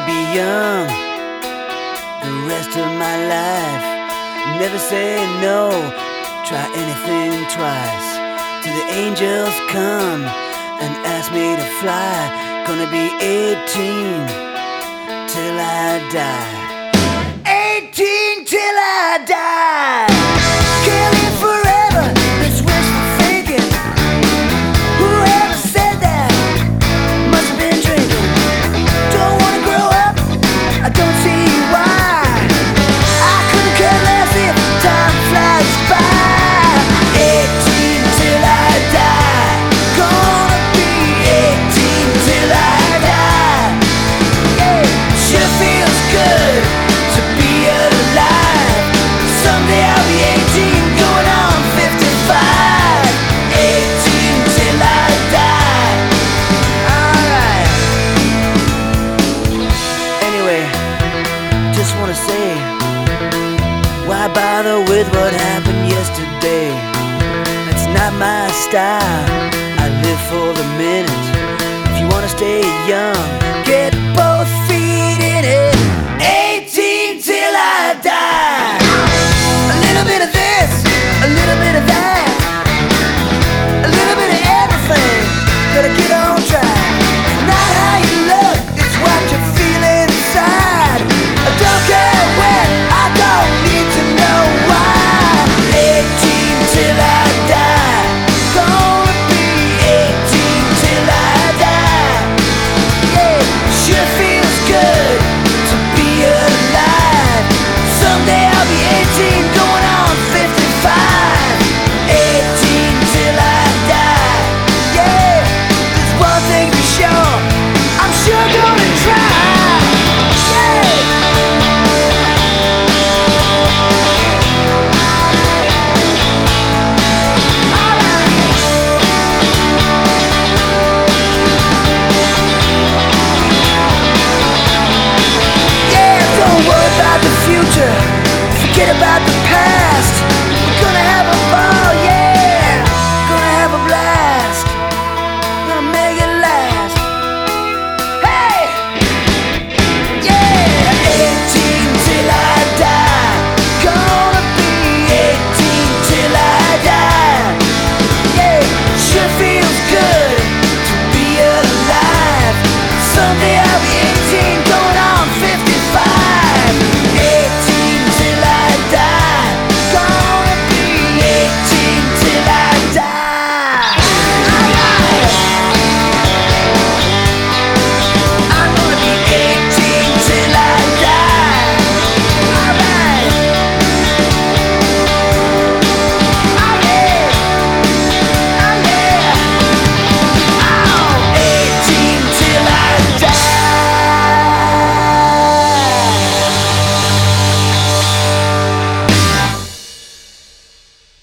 be young the rest of my life. Never say no, try anything twice. Till the angels come and ask me to fly. Gonna be 18 till I die. 18 till I die. Can't live forever, it's wishful thinking. Whoever said that must have been drinking. Don't wanna grow up, I don't see why. I couldn't care less if time flies by. 18 till I die. Gonna be 18 till I die. Yeah, sure feels good to be alive. Someday I'll be 18, going on 55. 18 till I die. Alright. Anyway, just wanna say, why bother with what happened yesterday? That's not my style. I live for the minute. If you wanna stay young, get